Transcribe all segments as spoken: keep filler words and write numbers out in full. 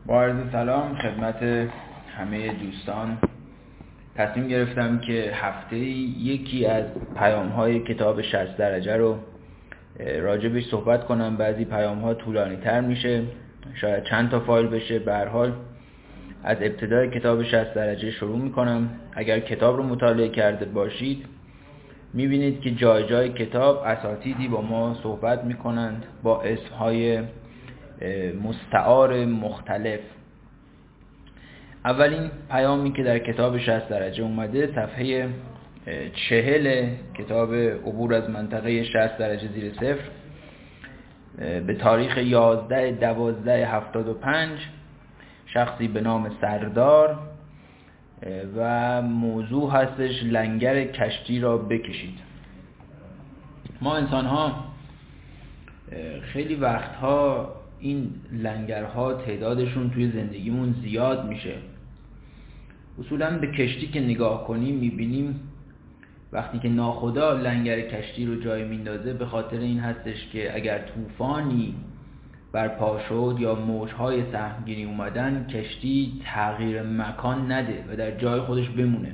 با عرض سلام خدمت همه دوستان. تصمیم گرفتم که هفته یکی از پیام های کتاب شصت درجه رو راجبش صحبت کنم. بعضی پیام ها طولانی تر میشه، شاید چند تا فایل بشه. به هر حال از ابتدای کتاب شصت درجه شروع میکنم. اگر کتاب رو مطالعه کرده باشید میبینید که جای جای کتاب اساتیدی با ما صحبت میکنند با اسمهای مستعار مختلف. اولین پیامی که در کتاب شصت درجه اومده صفحه چهل کتاب عبور از منطقه شصت درجه زیر صفر به تاریخ یازده دوازده هفتاد و پنج، شخصی به نام سردار و موضوع هستش لنگر کشتی را بکشید. ما انسان ها خیلی وقتها این لنگرها تعدادشون توی زندگیمون زیاد میشه. اصولا به کشتی که نگاه کنیم میبینیم وقتی که ناخدا لنگر کشتی رو جای میندازه به خاطر این هستش که اگر طوفانی برپا شد یا موجهای سهمگینی اومدن، کشتی تغییر مکان نده و در جای خودش بمونه.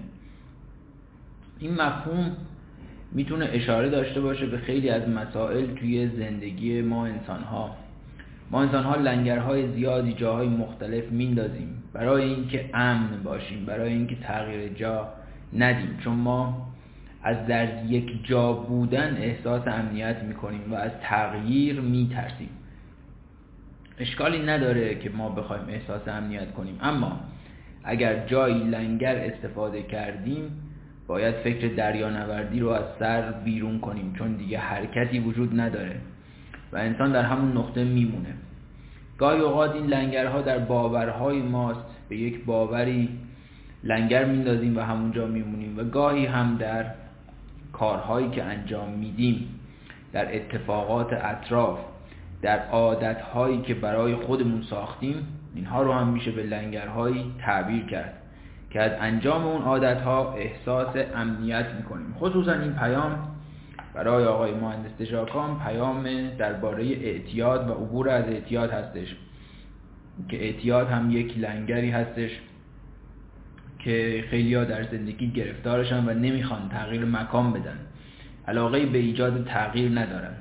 این مفهوم میتونه اشاره داشته باشه به خیلی از مسائل توی زندگی ما انسان ها. ما انسان ها لنگرهای زیادی جاهای مختلف میندازیم برای اینکه امن باشیم، برای اینکه تغییر جا ندیم، چون ما از در یک جا بودن احساس امنیت میکنیم و از تغییر میترسیم. اشکالی نداره که ما بخوایم احساس امنیت کنیم، اما اگر جایی لنگر استفاده کردیم باید فکر دریانوردی رو از سر بیرون کنیم، چون دیگه حرکتی وجود نداره و انسان در همون نقطه میمونه. گاهی اوقات این لنگرها در باورهای ماست، به یک باوری لنگر میندازیم و همونجا میمونیم، و گاهی هم در کارهایی که انجام میدیم، در اتفاقات اطراف، در عادتهایی که برای خودمون ساختیم، اینها رو هم میشه به لنگرهایی تعبیر کرد که از انجام اون عادتها احساس امنیت میکنیم. خصوصا این پیام برای آقای مهندس دژاکام پیام درباره اعتیاد و عبور از اعتیاد هستش که اعتیاد هم یک لنگری هستش که خیلی‌ها در زندگی گرفتارشن و نمیخوان تغییر مکان بدن، علاقه به ایجاد تغییر ندارن.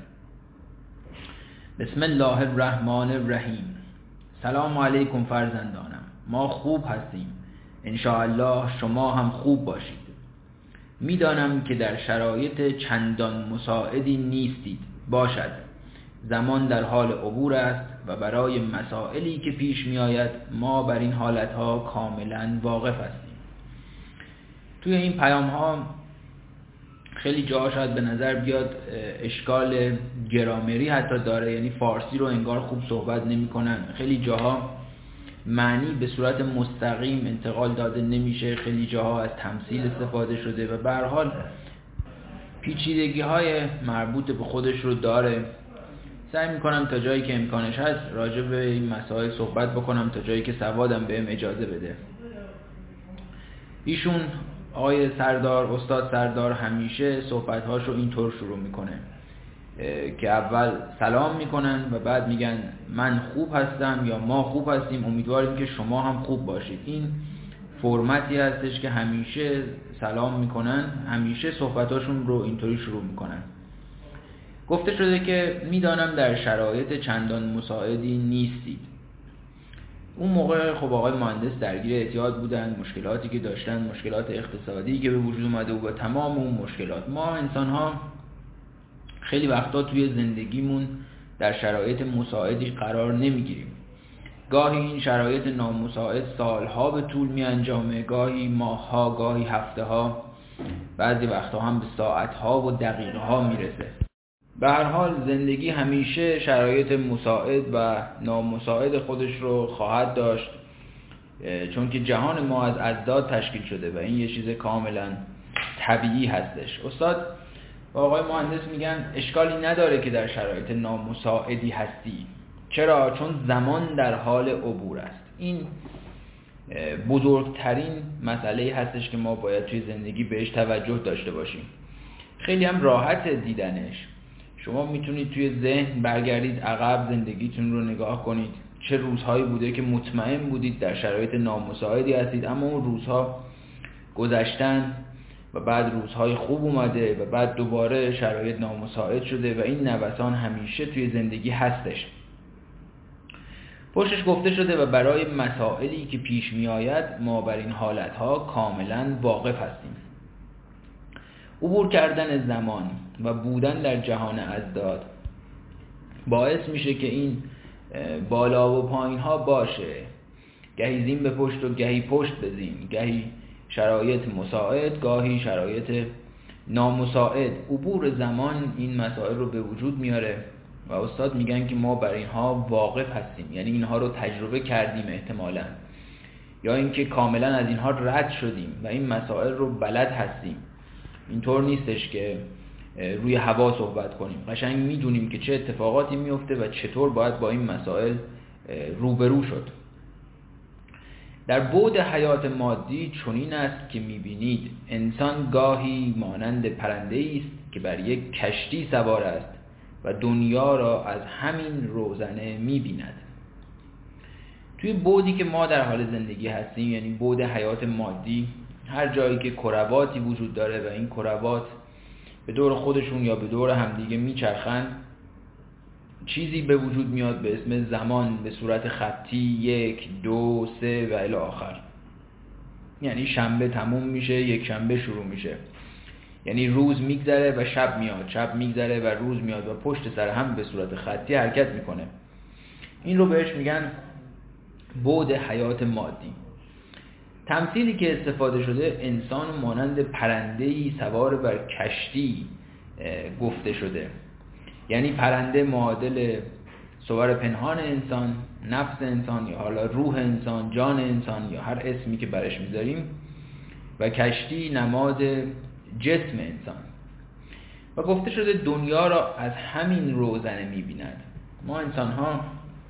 بسم الله الرحمن الرحیم. سلام علیکم فرزندانم، ما خوب هستیم، انشاءالله شما هم خوب باشید. میدانم که در شرایط چندان مساعدی نیستید، باشد زمان در حال عبور است و برای مسائلی که پیش می آید ما بر این حالتها کاملا واقف هستیم. توی این پیام ها خیلی جاها شاید به نظر بیاد اشکال گرامری حتی داره، یعنی فارسی رو انگار خوب صحبت نمی کنن. خیلی جاها معنی به صورت مستقیم انتقال داده نمیشه، خیلی جاها از تمثیل استفاده شده و به هر حال پیچیدگی های مربوط به خودش رو داره. سعی میکنم تا جایی که امکانش هست راجع به این مسائل صحبت بکنم، تا جایی که سوادم بهم اجازه بده. ایشون آقای سردار، استاد سردار، همیشه صحبت‌هاشو اینطور شروع میکنه که اول سلام میکنن و بعد میگن من خوب هستم یا ما خوب هستیم، امیدواریم که شما هم خوب باشید. این فرمتی هستش که همیشه سلام میکنن، همیشه صحبتاشون رو اینطوری شروع میکنن. گفته شده که میدانم در شرایط چندان مساعدی نیستید. اون موقع خب آقای مهندس درگیر اعتیاد بودن، مشکلاتی که داشتن، مشکلات اقتصادی که به وجود اومده و تمام اون مشکلات. ما انسان ها خیلی وقتا توی زندگیمون در شرایط مساعدی قرار نمیگیریم. گاهی این شرایط نامساعد سالها به طول می انجامه، گاهی ماهها، گاهی هفته ها، بعضی وقتا هم به ساعتها و دقیقه ها میرسه. به هر حال زندگی همیشه شرایط مساعد و نامساعد خودش رو خواهد داشت، چون که جهان ما از اضداد تشکیل شده و این یه چیز کاملا طبیعی هستش. استاد و آقای مهندس میگن اشکالی نداره که در شرایط نامساعدی هستی. چرا؟ چون زمان در حال عبور است. این بزرگترین مسئله هستش که ما باید توی زندگی بهش توجه داشته باشیم. خیلی هم راحت دیدنش. شما میتونید توی ذهن برگردید عقب، زندگیتون رو نگاه کنید چه روزهایی بوده که مطمئن بودید در شرایط نامساعدی هستید، اما اون روزها گذشتن و بعد روزهای خوب اومده و بعد دوباره شرایط نامساعد شده و این نوسان همیشه توی زندگی هستش. پشتش گفته شده و برای مسائلی که پیش می آید ما بر این حالتها کاملا واقف هستیم. عبور کردن زمان و بودن در جهان ازداد باعث میشه که این بالا و پایین ها باشه، گهی زین به پشت و گهی پشت بزین، گهی شرایط مساعد گاهی شرایط نامساعد. عبور زمان این مسائل رو به وجود میاره و استاد میگن که ما بر اینها واقف هستیم، یعنی اینها رو تجربه کردیم احتمالاً، یا اینکه کاملا از اینها رد شدیم و این مسائل رو بلد هستیم. اینطور نیستش که روی هوا صحبت کنیم، قشنگ میدونیم که چه اتفاقاتی میفته و چطور باید با این مسائل روبرو شد. در بعد حیات مادی چنین است که میبینید انسان گاهی مانند پرنده‌ای است که بر یک کشتی سوار است و دنیا را از همین روزنه می‌بیند. توی بعدی که ما در حال زندگی هستیم، یعنی بعد حیات مادی، هر جایی که کرواتی وجود داره و این کروات به دور خودشون یا به دور همدیگه میچرخن، چیزی به وجود میاد به اسم زمان به صورت خطی، یک، دو، سه و الی آخر. یعنی شنبه تموم میشه، یک شنبه شروع میشه، یعنی روز میگذره و شب میاد، شب میگذره و روز میاد و پشت سر هم به صورت خطی حرکت میکنه. این رو بهش میگن بعد حیات مادی. تمثیلی که استفاده شده انسان مانند پرنده‌ای سوار بر کشتی گفته شده، یعنی پرنده معادل صور پنهان انسان، نفس انسان یا حالا روح انسان، جان انسان یا هر اسمی که برش میذاریم، و کشتی نماد جسم انسان. و گفته شده دنیا را از همین روزنه میبیند. ما انسان ها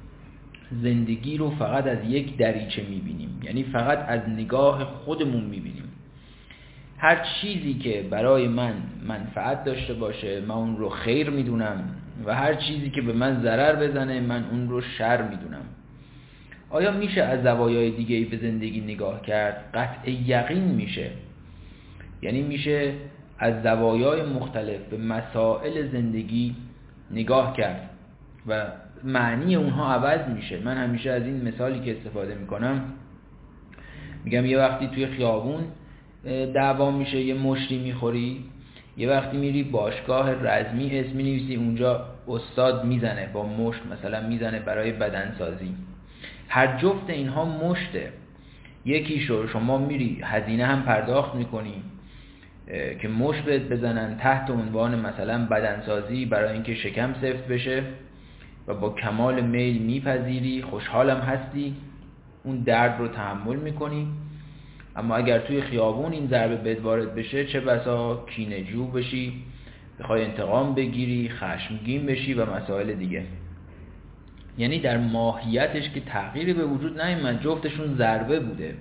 زندگی رو فقط از یک دریچه میبینیم، یعنی فقط از نگاه خودمون میبینیم. هر چیزی که برای من منفعت داشته باشه من اون رو خیر میدونم و هر چیزی که به من ضرر بزنه من اون رو شر میدونم. آیا میشه از زوایای دیگه‌ای به زندگی نگاه کرد؟ قطع یقین میشه. یعنی میشه از زوایای مختلف به مسائل زندگی نگاه کرد و معنی اونها عوض میشه. من همیشه از این مثالی که استفاده میکنم میگم یه وقتی توی خیابون دعوا میشه، یه مشتی میخوری، یه وقتی میری باشگاه رزمی اسم مینویسی، اونجا استاد میزنه با مشت، مثلا میزنه برای بدنسازی. هر جفت اینها مشته. یکیشو شما میری هزینه هم پرداخت میکنی که مشت بهت بزنن تحت عنوان مثلا بدنسازی برای اینکه شکم سفت بشه و با کمال میل میپذیری، خوشحالم هستی، اون درد رو تحمل میکنی. اما اگر توی خیابون این ضربه بهت وارد بشه چه بسا کینه‌جو بشی، بخوای انتقام بگیری، خشمگین بشی و مسائل دیگه. یعنی در ماهیتش که تغییری به وجود نیامد، جفتشون ضربه بوده،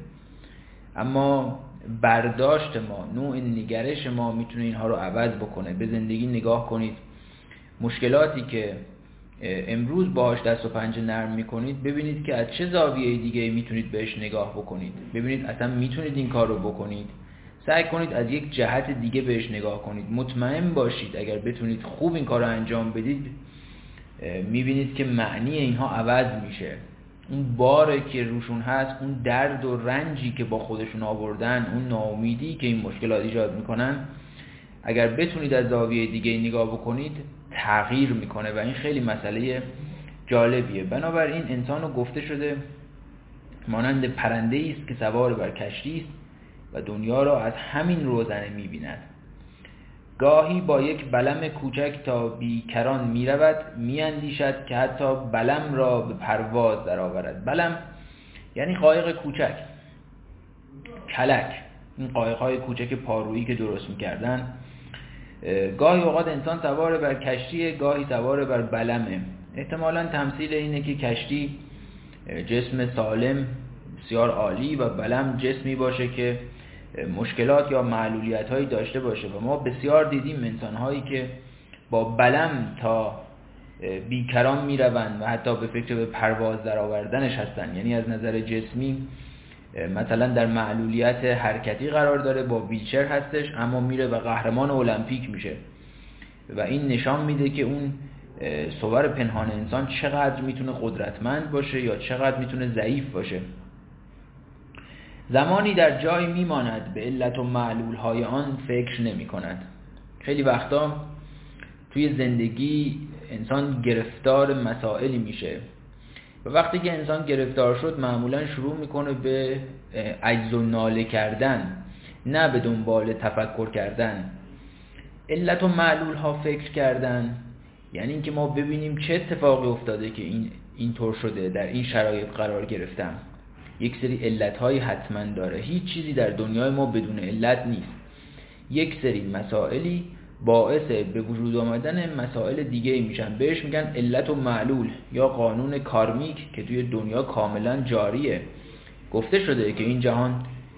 اما برداشت ما، نوع نگرش ما میتونه اینها رو عوض بکنه. به زندگی نگاه کنید، مشکلاتی که امروز باهاش دست و پنجه نرم میکنید ببینید که از چه زاویه دیگه میتونید بهش نگاه بکنید. ببینید اصلا میتونید این کار رو بکنید. سعی کنید از یک جهت دیگه بهش نگاه کنید. مطمئن باشید اگر بتونید خوب این کار رو انجام بدید میبینید که معنی اینها عوض میشه. اون باره که روشون هست، اون درد و رنجی که با خودشون آوردن، اون ناامیدی که این مشکلات ایجاد میکنن، اگر بتونید از زاویه دیگه نگاه بکنید تغییر میکنه و این خیلی مسئله جالبیه. بنابراین انسان رو گفته شده مانند پرنده‌ای است که سوار بر کشتی است و دنیا را از همین روزنه می‌بیند. گاهی با یک بلم کوچک تا بیکران می‌رود، می‌اندیشد که حتی بلم را به پرواز درآورد. بلم یعنی قایق کوچک، کلک، این قایق‌های کوچک پارویی که درست می‌کردن. گاهی اوقات انسان سوار بر کشتی، گاهی سوار بر بلمه. احتمالاً تمثیل اینه که کشتی جسم سالم بسیار عالی و بلم جسمی باشه که مشکلات یا معلولیت‌هایی داشته باشه. و ما بسیار دیدیم انسان‌هایی که با بلم تا بیکران میروند و حتی به فکر به پرواز در آوردنش هستن. یعنی از نظر جسمی مثلا در معلولیت حرکتی قرار داره، با ویلچر هستش، اما میره و قهرمان المپیک میشه و این نشان میده که اون صور پنهان انسان چقدر میتونه قدرتمند باشه یا چقدر میتونه ضعیف باشه. زمانی در جایی میماند به علت و معلول های آن فکر نمی کند. خیلی وقتا توی زندگی انسان گرفتار مسائلی میشه و وقتی که انسان گرفتار شد معمولا شروع میکنه به عجز و ناله کردن، نه به دنبال تفکر کردن. علت و معلول ها فکر کردن یعنی اینکه ما ببینیم چه اتفاقی افتاده که این اینطور شده، در این شرایط قرار گرفتم. یک سری علت های حتما داره، هیچ چیزی در دنیای ما بدون علت نیست. یک سری مسائلی باعث به وجود آمدن مسائل دیگه میشن، بهش میگن علت و معلول یا قانون کارمیک که توی دنیا کاملا جاریه. گفته شده که این جهان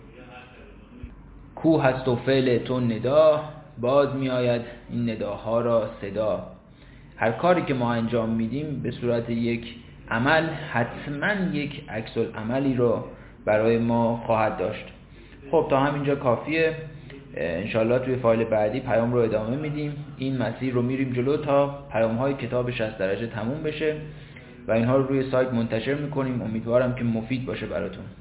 کوه هست و فعل تو ندا، باز میآید این نداها را صدا. هر کاری که ما انجام میدیم به صورت یک عمل حتما یک عکس العملی رو برای ما خواهد داشت. خب تا همینجا کافیه. انشالله توی فایل بعدی پیام رو ادامه میدیم. این مسیر رو میریم جلو تا پیام های کتاب شصت درجه تموم بشه و اینها رو روی سایت منتشر میکنیم. امیدوارم که مفید باشه براتون.